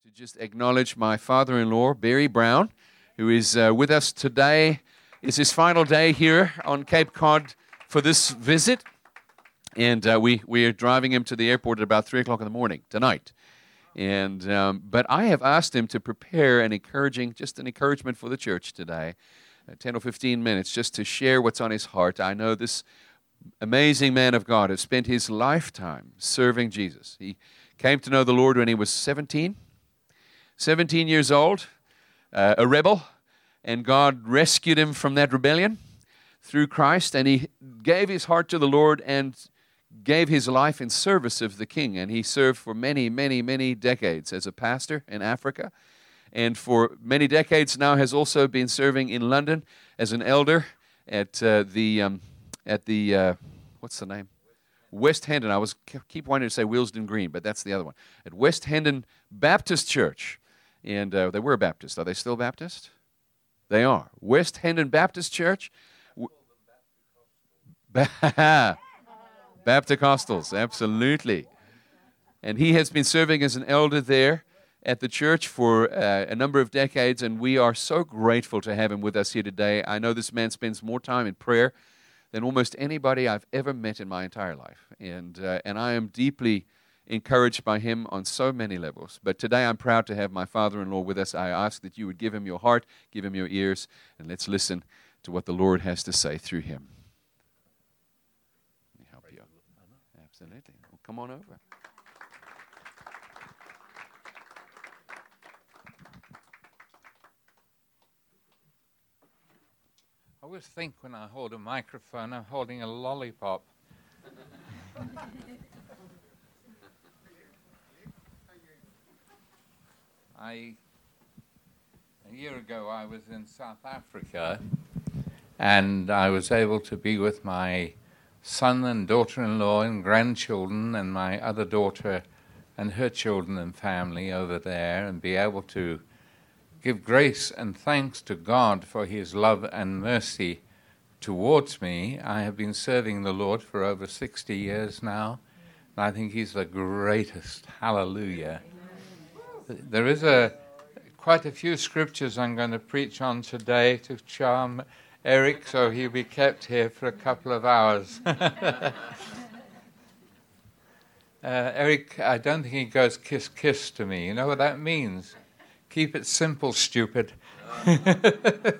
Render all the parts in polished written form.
To just acknowledge my father-in-law, Barry Brown, who is with us today. It's his final day here on Cape Cod for this visit, and we are driving him to the airport at about 3 o'clock in the morning tonight. And but I have asked him to prepare an encouragement for the church today, 10 or 15 minutes, just to share what's on his heart. I know this amazing man of God has spent his lifetime serving Jesus. He came to know the Lord when he was 17 years old, a rebel, and God rescued him from that rebellion through Christ, and he gave his heart to the Lord and gave his life in service of the King, and he served for many, many, many decades as a pastor in Africa, and for many decades now has also been serving in London as an elder at the what's the name? West Hendon. I keep wanting to say Willesden Green, but that's the other one. At West Hendon Baptist Church. And they were Baptist. Are they still Baptist? They are. West Hendon Baptist Church. Baptist-costals, absolutely. And he has been serving as an elder there at the church for a number of decades, and we are so grateful to have him with us here today. I know this man spends more time in prayer than almost anybody I've ever met in my entire life. And I am deeply encouraged by him on so many levels. But today I'm proud to have my father-in-law with us. I ask that you would give him your heart, give him your ears, and let's listen to what the Lord has to say through him. Let me help you. Absolutely. Well, come on over. I always think when I hold a microphone, I'm holding a lollipop. A year ago, I was in South Africa, and I was able to be with my son and daughter-in-law and grandchildren and my other daughter and her children and family over there, and be able to give grace and thanks to God for his love and mercy towards me. I have been serving the Lord for over 60 years now, and I think he's the greatest. Hallelujah. There is quite a few scriptures I'm going to preach on today to charm Eric, so he'll be kept here for a couple of hours. Eric, I don't think he goes kiss, kiss to me. You know what that means? Keep it simple, stupid. I'd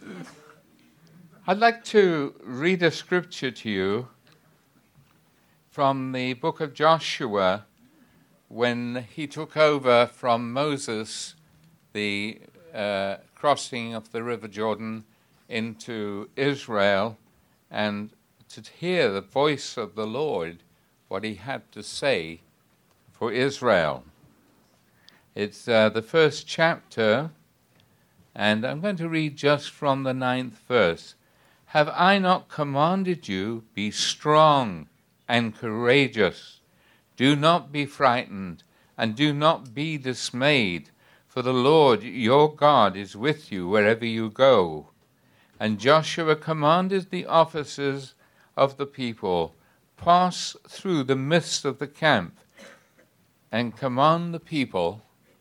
like to read a scripture to you from the book of Joshua, when he took over from Moses the crossing of the River Jordan into Israel, and to hear the voice of the Lord, what he had to say for Israel. It's the first chapter, and I'm going to read just from the 9th verse. Have I not commanded you, be strong and courageous? Do not be frightened, and do not be dismayed, for the Lord your God is with you wherever you go. And Joshua commanded the officers of the people, pass through the midst of the camp, and command the people,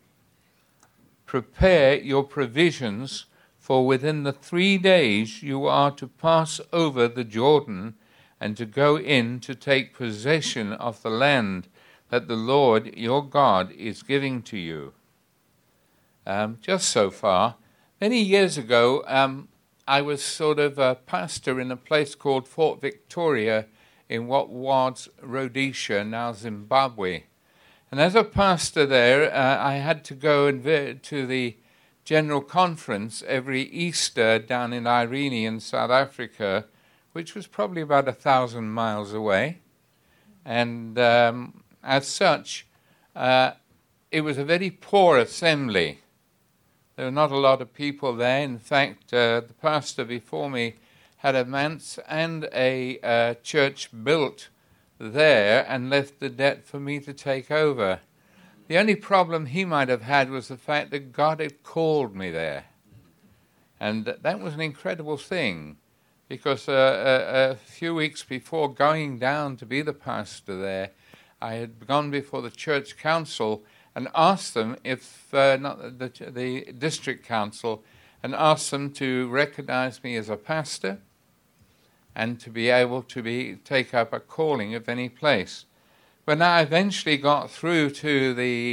prepare your provisions, for within the 3 days you are to pass over the Jordan, and to go in to take possession of the land that the Lord your God is giving to you. Just so far. Many years ago, I was sort of a pastor in a place called Fort Victoria in what was Rhodesia, now Zimbabwe. And as a pastor there, I had to go to the General Conference every Easter down in Irene in South Africa, which was probably about 1,000 miles away. And as such, it was a very poor assembly. There were not a lot of people there. In fact, the pastor before me had a manse and a church built there and left the debt for me to take over. The only problem he might have had was the fact that God had called me there. And that was an incredible thing, because a few weeks before going down to be the pastor there, I had gone before the church council and asked them if, not the district council, and asked them to recognize me as a pastor and to be able to take up a calling of any place. When I eventually got through to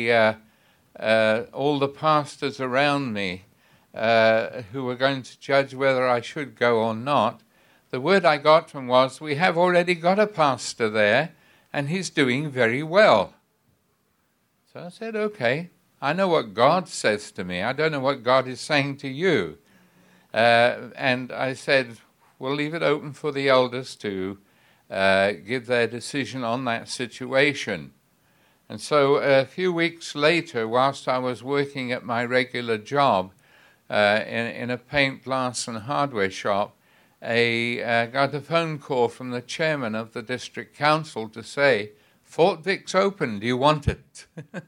all the pastors around me who were going to judge whether I should go or not, the word I got from was, we have already got a pastor there, and he's doing very well. So I said, okay, I know what God says to me. I don't know what God is saying to you. And I said, we'll leave it open for the elders to give their decision on that situation. And so a few weeks later, whilst I was working at my regular job in a paint, glass and hardware shop, I got a phone call from the chairman of the district council to say, Fort Vic's open, do you want it?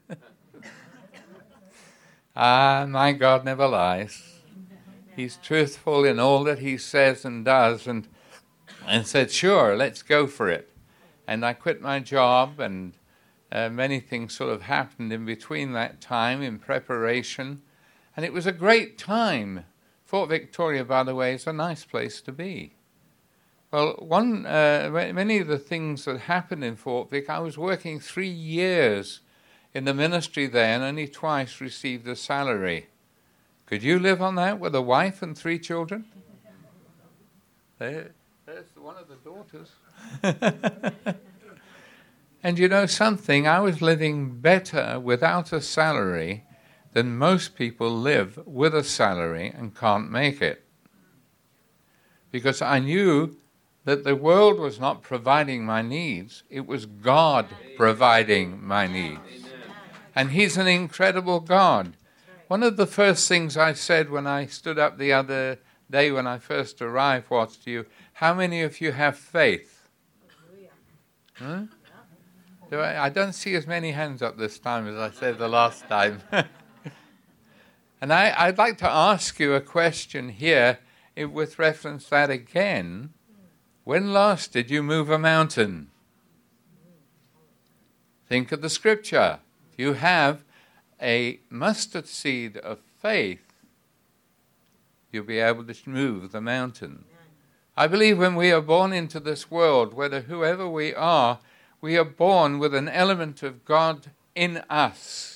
My God never lies. He's truthful in all that he says and does, and said, sure, let's go for it. And I quit my job, and many things sort of happened in between that time in preparation. And it was a great time. Fort Victoria, by the way, is a nice place to be. Well, many of the things that happened in Fort Vic, I was working 3 years in the ministry there and only twice received a salary. Could you live on that with a wife and 3 children? There's one of the daughters. And you know something? I was living better without a salary than most people live with a salary and can't make it. Because I knew that the world was not providing my needs. It was God providing my needs. And he's an incredible God. One of the first things I said when I stood up the other day when I first arrived was to you, how many of you have faith? Huh? I don't see as many hands up this time as I said the last time. And I'd like to ask you a question here with reference to that again. When last did you move a mountain? Think of the scripture. If you have a mustard seed of faith, you'll be able to move the mountain. I believe when we are born into this world, whoever we are born with an element of God in us.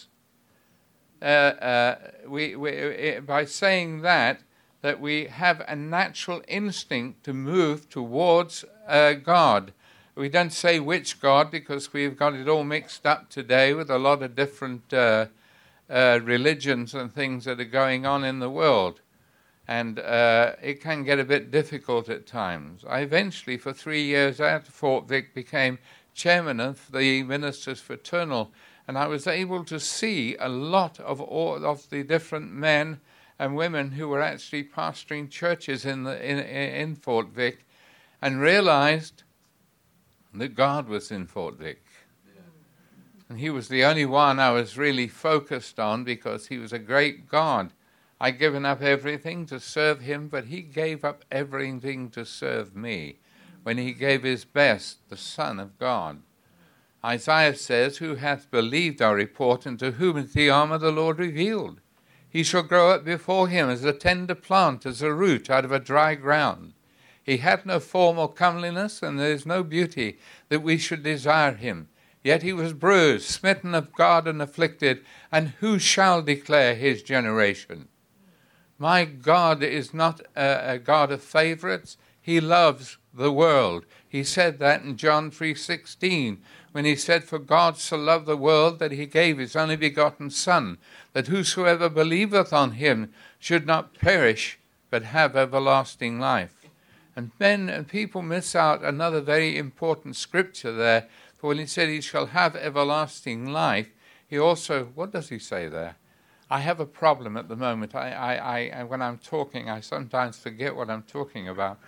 By saying that we have a natural instinct to move towards God. We don't say which God because we've got it all mixed up today with a lot of different religions and things that are going on in the world. And it can get a bit difficult at times. I eventually, for 3 years at Fort Vic, became chairman of the Ministers Fraternal, and I was able to see a lot of all of the different men and women who were actually pastoring churches in Fort Vic, and realized that God was in Fort Vic. Yeah. And he was the only one I was really focused on because he was a great God. I'd given up everything to serve him, but he gave up everything to serve me when he gave his best, the Son of God. Isaiah says, who hath believed our report, and to whom is the arm of the Lord revealed? He shall grow up before him as a tender plant, as a root out of a dry ground. He hath no form or comeliness, and there is no beauty that we should desire him. Yet he was bruised, smitten of God, and afflicted, and who shall declare his generation? My God is not a God of favorites. He loves the world. He said that in John 3:16, when he said, for God so loved the world that he gave his only begotten Son, that whosoever believeth on him should not perish, but have everlasting life. And people miss out another very important scripture there. For when he said he shall have everlasting life, he also, what does he say there? I have a problem at the moment. I when I'm talking, I sometimes forget what I'm talking about.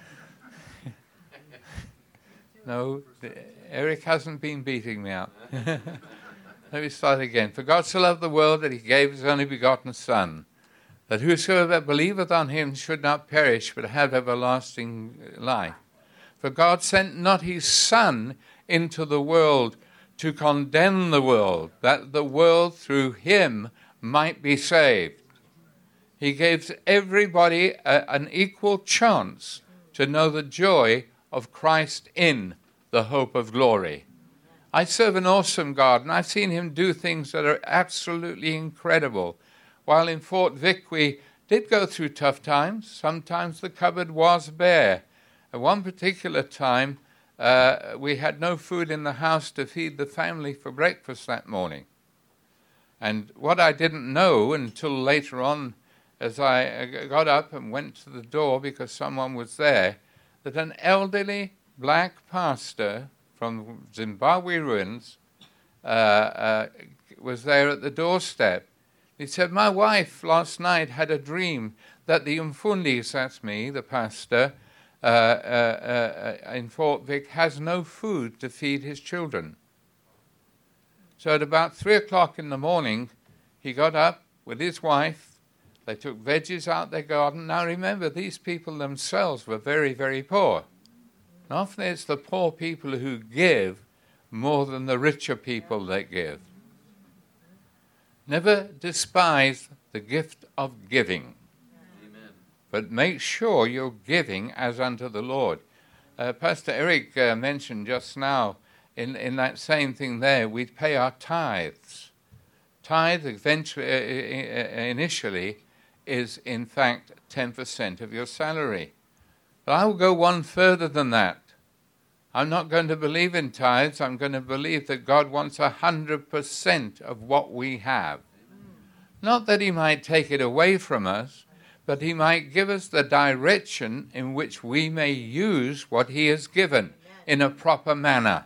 No, Eric hasn't been beating me up. Let me start again. For God so loved the world that he gave his only begotten Son, that whosoever believeth on him should not perish, but have everlasting life. For God sent not his Son into the world to condemn the world, that the world through him might be saved. He gives everybody an equal chance to know the joy of Christ in the hope of glory. I serve an awesome God, and I've seen him do things that are absolutely incredible. While in Fort Vic, we did go through tough times. Sometimes the cupboard was bare. At one particular time, we had no food in the house to feed the family for breakfast that morning. And what I didn't know until later on, as I got up and went to the door because someone was there, that an elderly black pastor from Zimbabwe ruins was there at the doorstep. He said, my wife last night had a dream that the Umfundis, that's me, the pastor, in Fort Vic, has no food to feed his children. So at about 3 o'clock in the morning, he got up with his wife. They took veggies out their garden. Now remember, these people themselves were very, very poor. And often it's the poor people who give more than the richer people that give. Never despise the gift of giving. Amen. But make sure you're giving as unto the Lord. Pastor Eric mentioned just now in that same thing there, we pay our tithes. Tithe initially is in fact 10% of your salary. But I will go one further than that. I'm not going to believe in tithes. I'm going to believe that God wants 100% of what we have. Not that he might take it away from us, but he might give us the direction in which we may use what he has given in a proper manner.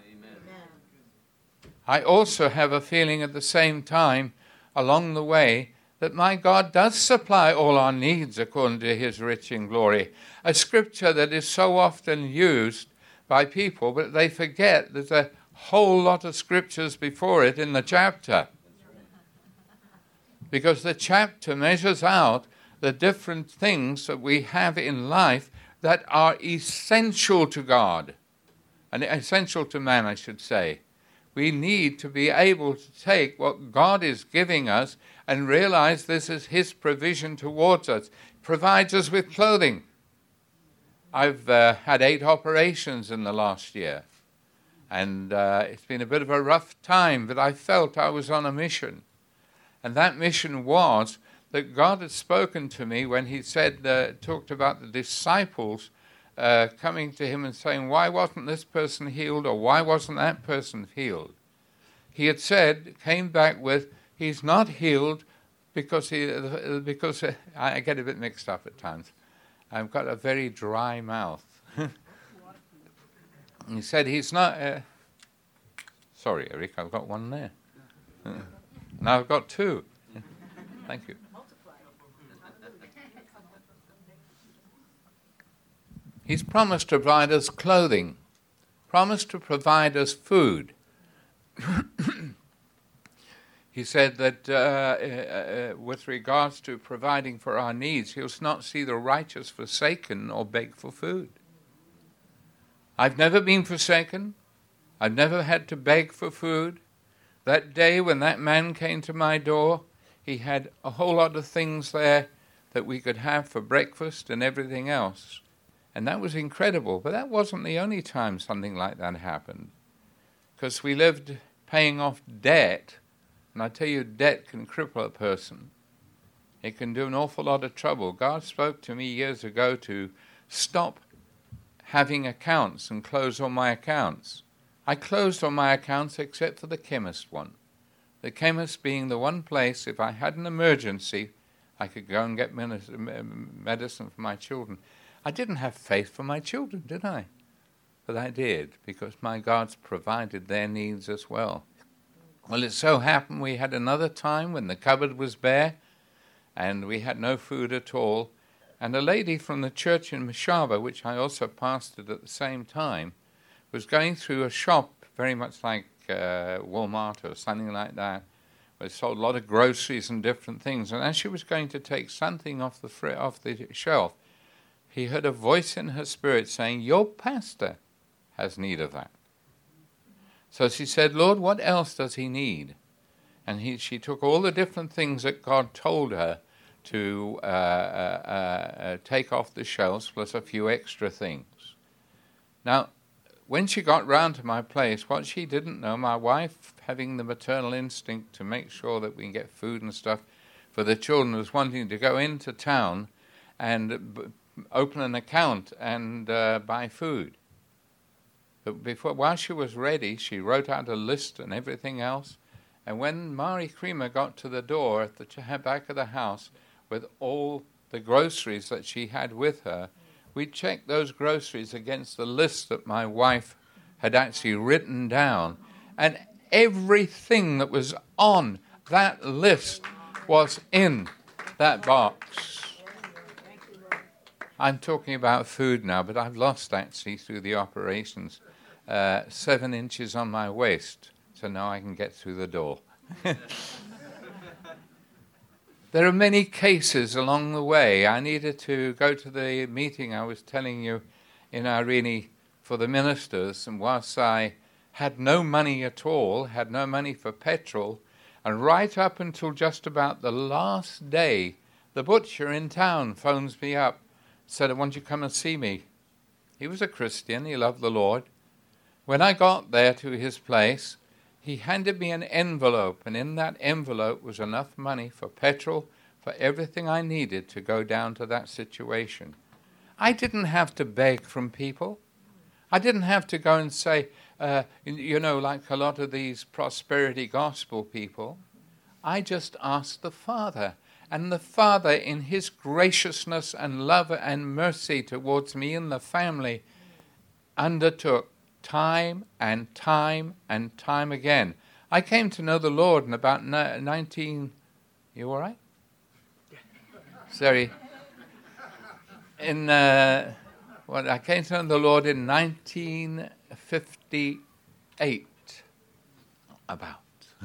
I also have a feeling at the same time along the way that my God does supply all our needs according to his rich in glory. A scripture that is so often used by people, but they forget there's a whole lot of scriptures before it in the chapter. Because the chapter measures out the different things that we have in life that are essential to God, and essential to man, I should say. We need to be able to take what God is giving us and realize this is his provision towards us. Provides us with clothing. I've had 8 operations in the last year. And it's been a bit of a rough time, but I felt I was on a mission. And that mission was that God had spoken to me when he said, talked about the disciples coming to him and saying, why wasn't this person healed, or why wasn't that person healed? He had said, came back with, he's not healed because I get a bit mixed up at times. I've got a very dry mouth. He said, he's not... sorry, Eric, I've got one there. Now I've got 2. Thank you. He's promised to provide us clothing, promised to provide us food. He said that with regards to providing for our needs, he'll not see the righteous forsaken or beg for food. I've never been forsaken. I've never had to beg for food. That day when that man came to my door, he had a whole lot of things there that we could have for breakfast and everything else. And that was incredible. But that wasn't the only time something like that happened. Because we lived paying off debt. And I tell you, debt can cripple a person. It can do an awful lot of trouble. God spoke to me years ago to stop having accounts and close all my accounts. I closed all my accounts except for the chemist one. The chemist being the one place, if I had an emergency, I could go and get medicine for my children. I didn't have faith for my children, did I? But I did, because my God's provided their needs as well. Well, it so happened we had another time when the cupboard was bare and we had no food at all. And a lady from the church in Mashaba, which I also pastored at the same time, was going through a shop very much like Walmart or something like that, where it sold a lot of groceries and different things. And as she was going to take something off the shelf, he heard a voice in her spirit saying, your pastor has need of that. So she said, Lord, what else does he need? And she took all the different things that God told her to take off the shelves, plus a few extra things. Now, when she got round to my place, what she didn't know, my wife, having the maternal instinct to make sure that we can get food and stuff for the children, was wanting to go into town and open an account and buy food. But while she was ready, she wrote out a list and everything else. And when Mari Creamer got to the door at the back of the house with all the groceries that she had with her, we checked those groceries against the list that my wife had actually written down. And everything that was on that list was in that box. I'm talking about food now, but I've lost actually through the operations 7 inches on my waist. So now I can get through the door. There are many cases along the way. I needed to go to the meeting I was telling you in Irene for the ministers, and whilst I had no money at all, had no money for petrol, and right up until just about the last day, the butcher in town phones me up, said, I want you to come and see me. He was a Christian, he loved the Lord. When I got there to his place, he handed me an envelope, and in that envelope was enough money for petrol, for everything I needed to go down to that situation. I didn't have to beg from people. I didn't have to go and say, like a lot of these prosperity gospel people. I just asked the Father. And the Father, in his graciousness and love and mercy towards me and the family, undertook time and time and time again. I came to know the Lord in about 19... You all right? Sorry. I came to know the Lord in 1958, about.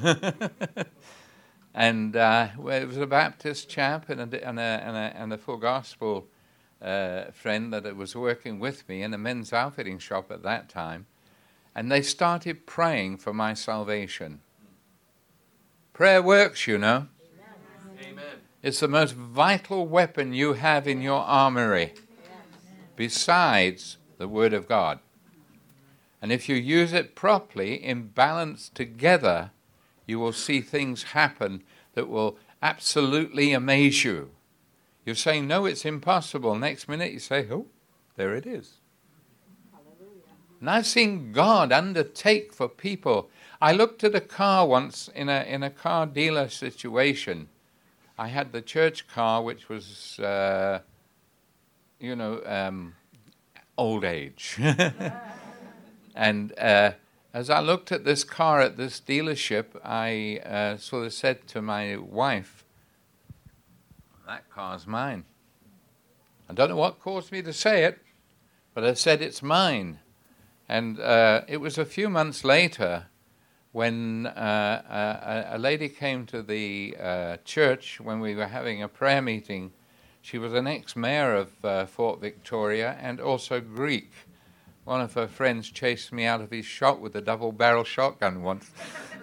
And it was a Baptist chap and a full gospel friend that was working with me in a men's outfitting shop at that time. And they started praying for my salvation. Prayer works, you know. Amen. It's the most vital weapon you have in your armory, besides the Word of God. And if you use it properly, in balance together, you will see things happen that will absolutely amaze you. You're saying, no, it's impossible. Next minute you say, oh, there it is. And I've seen God undertake for people. I looked at a car once in a car dealer situation. I had the church car, which was, old age. And as I looked at this car at this dealership, I sort of said to my wife, that car's mine. I don't know what caused me to say it, but I said it's mine. And it was a few months later when a lady came to the church when we were having a prayer meeting. She was an ex-mayor of Fort Victoria and also Greek. One of her friends chased me out of his shop with a double-barrel shotgun once.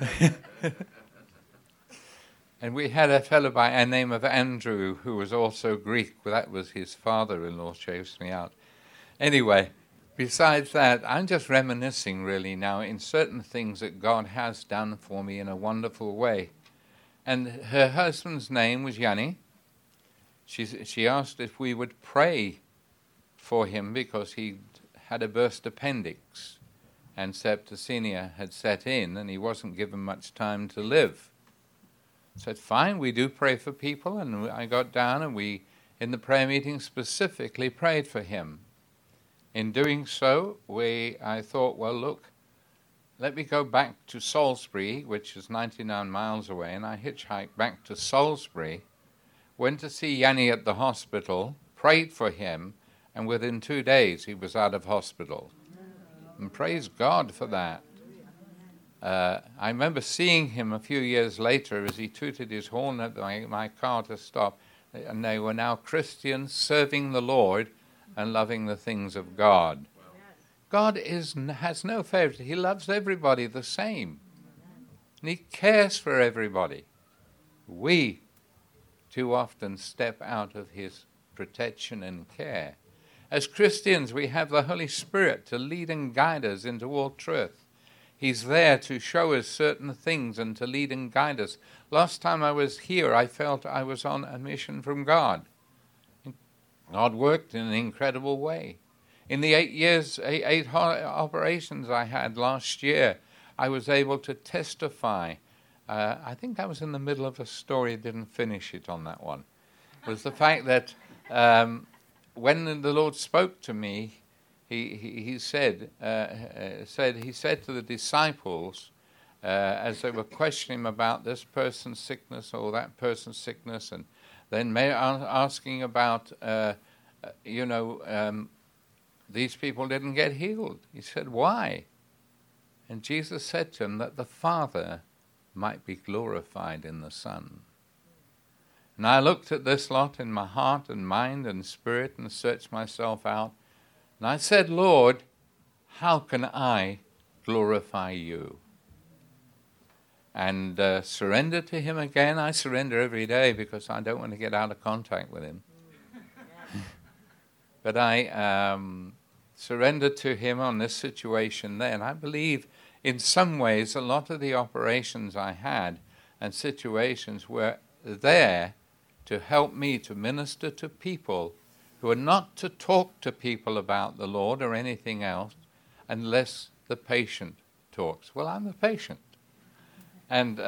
And we had a fellow by the name of Andrew who was also Greek. Well, that was his father-in-law chased me out. Anyway, besides that, I'm just reminiscing really now in certain things that God has done for me in a wonderful way. And her husband's name was Yanni. She asked if we would pray for him because he had a burst appendix and septicemia had set in and he wasn't given much time to live. I said, fine, we do pray for people. And I got down and we, in the prayer meeting, specifically prayed for him. In doing so, I thought, well, look, let me go back to Salisbury, which is 99 miles away, and I hitchhiked back to Salisbury, went to see Yanni at the hospital, prayed for him, and within 2 days he was out of hospital. And praise God for that. I remember seeing him a few years later as he tooted his horn at my car to stop, and they were now Christians serving the Lord and loving the things of God. God has no favorites. He loves everybody the same. And he cares for everybody. We too often step out of his protection and care. As Christians, we have the Holy Spirit to lead and guide us into all truth. He's there to show us certain things and to lead and guide us. Last time I was here, I felt I was on a mission from God. God worked in an incredible way. In the 8 operations I had last year, I was able to testify. I think I was in the middle of a story, didn't finish it on that one. It was the fact that when the Lord spoke to me, he said to the disciples, as they were questioning him about this person's sickness or that person's sickness, and then asking about, these people didn't get healed. He said, why? And Jesus said to him that the Father might be glorified in the Son. And I looked at this lot in my heart and mind and spirit and searched myself out. And I said, Lord, how can I glorify you? And surrender to him again. I surrender every day because I don't want to get out of contact with him. But I surrendered to him on this situation there. And I believe in some ways a lot of the operations I had and situations were there to help me to minister to people who are not to talk to people about the Lord or anything else unless the patient talks. Well, I'm the patient. And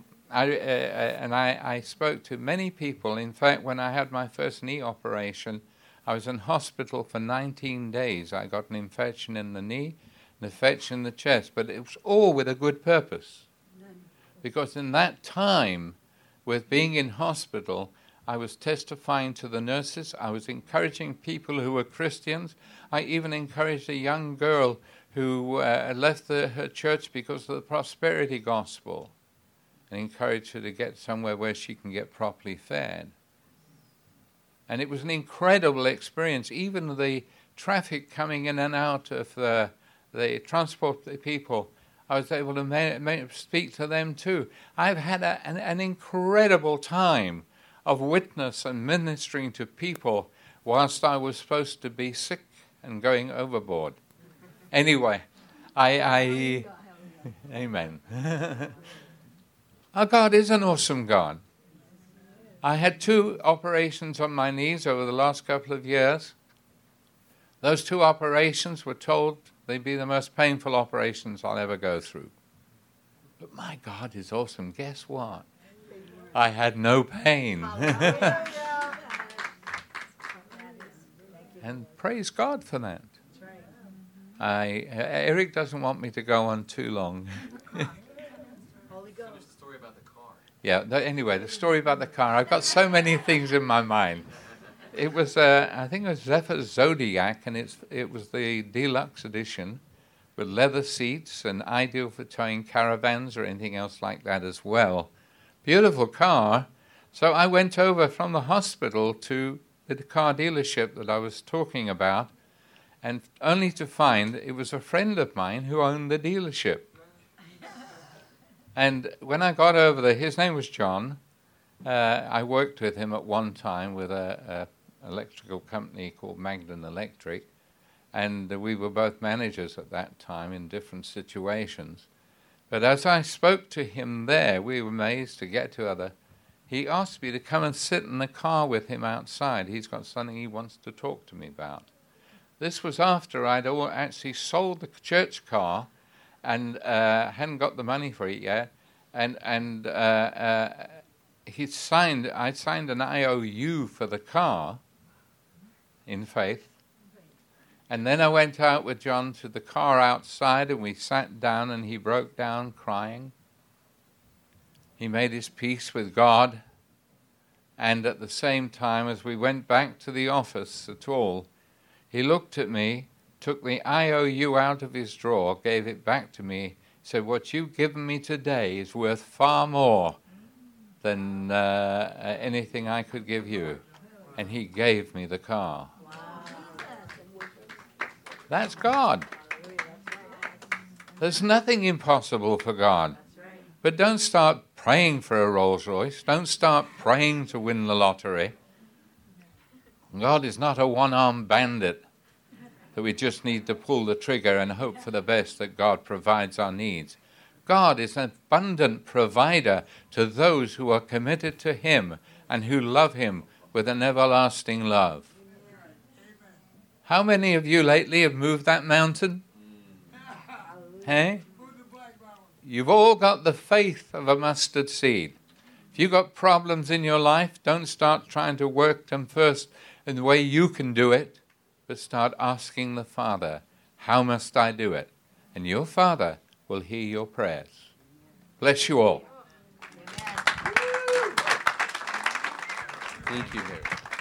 I spoke to many people. In fact, when I had my first knee operation, I was in hospital for 19 days. I got an infection in the knee, an infection in the chest, but it was all with a good purpose. Because in that time, with being in hospital, I was testifying to the nurses. I was encouraging people who were Christians. I even encouraged a young girl who left her church because of the prosperity gospel, and encouraged her to get somewhere where she can get properly fed. And it was an incredible experience. Even the traffic coming in and out of the transport people, I was able to speak to them too. I've had an incredible time of witness and ministering to people whilst I was supposed to be sick and going overboard. Anyway, amen. Our God is an awesome God. I had 2 operations on my knees over the last couple of years. Those 2 operations were told they'd be the most painful operations I'll ever go through. But my God is awesome. Guess what? I had no pain. And praise God for that. Eric doesn't want me to go on too long. Yeah, anyway, the story about the car. I've got so many things in my mind. It was, I think it was Zephyr Zodiac, and it was the deluxe edition with leather seats and ideal for towing caravans or anything else like that as well. Beautiful car. So I went over from the hospital to the car dealership that I was talking about, and only to find it was a friend of mine who owned the dealership. And when I got over there, his name was John. I worked with him at one time with an electrical company called Magdalen Electric, and we were both managers at that time in different situations. But as I spoke to him there, we were amazed to get together. He asked me to come and sit in the car with him outside. He's got something he wants to talk to me about. This was after I'd actually sold the church car and hadn't got the money for it yet. And I signed an IOU for the car in faith. And then I went out with John to the car outside, and we sat down, and he broke down crying. He made his peace with God. And at the same time, as we went back to the office at all, he looked at me, took the IOU out of his drawer, gave it back to me, said, "What you've given me today is worth far more than anything I could give you." And he gave me the car. That's God. There's nothing impossible for God. But don't start praying for a Rolls Royce. Don't start praying to win the lottery. God is not a one-armed bandit that we just need to pull the trigger and hope for the best that God provides our needs. God is an abundant provider to those who are committed to him and who love him with an everlasting love. How many of you lately have moved that mountain? Hey? You've all got the faith of a mustard seed. If you've got problems in your life, don't start trying to work them first in the way you can do it, but start asking the Father, how must I do it? And your Father will hear your prayers. Bless you all. Thank you, Harry.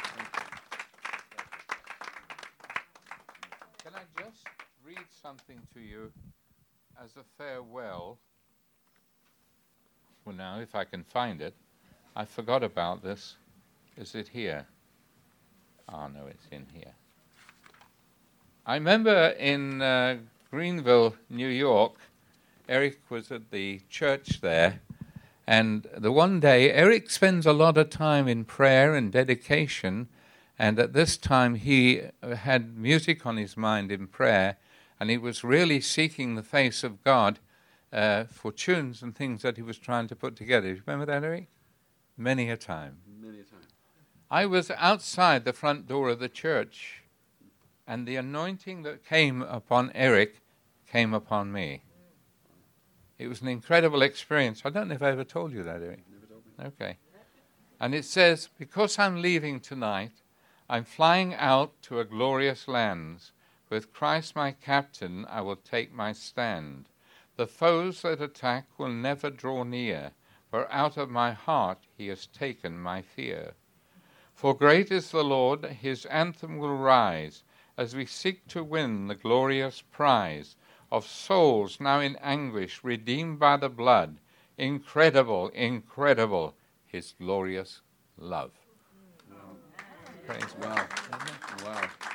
Can I just read something to you as a farewell? Well, now, if I can find it. I forgot about this. Is it here? Oh, no, it's in here. I remember in Greenville, New York, Eric was at the church there, and the one day, Eric spends a lot of time in prayer and dedication, and at this time he had music on his mind in prayer, and he was really seeking the face of God for tunes and things that he was trying to put together. Do you remember that, Eric? Many a time. Many a time. I was outside the front door of the church, and the anointing that came upon Eric came upon me. It was an incredible experience. I don't know if I ever told you that, Eric. Never told me. Okay. And it says, because I'm leaving tonight, I'm flying out to a glorious land. With Christ my captain, I will take my stand. The foes that attack will never draw near, for out of my heart he has taken my fear. For great is the Lord, his anthem will rise, as we seek to win the glorious prize of souls now in anguish, redeemed by the blood. Incredible, incredible, his glorious love. Wow. Praise God. Wow.